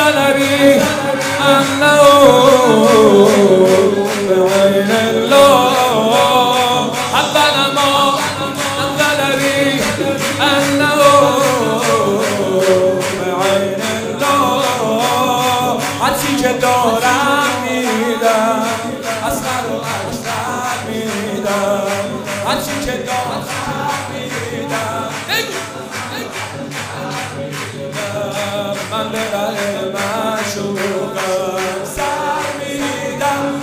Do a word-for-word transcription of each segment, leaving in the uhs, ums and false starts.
نظری انه بعین الله حبنا ما نظری انه بعین الله هرچی که دارم میدم اصغر و اکبر میدم هرچی که دارم میدم من به ره معشوقم سر میدم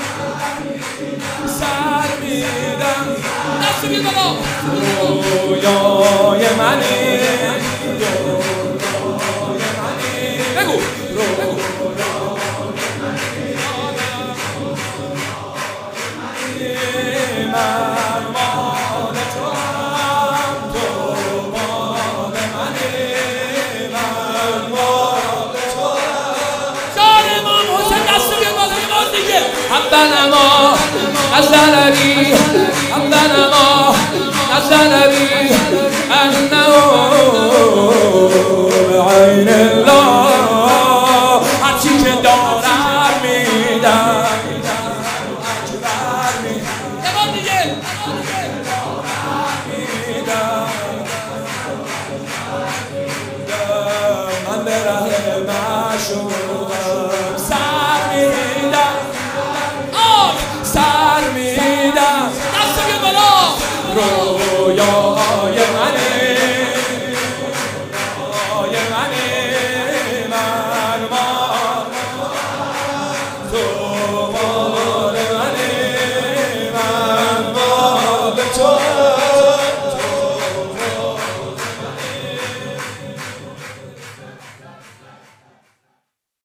سر میدم دست بید بالا رویای منی رویای منی بگو بگو من مال تو هم تو مال منی من مال تو شاد امام حسین دست بیاد بالا یه بار دیگه حبنا ما نظری حبنا ما نظری انه بعین الله هرچی که دارم میدم من به ره معشوقم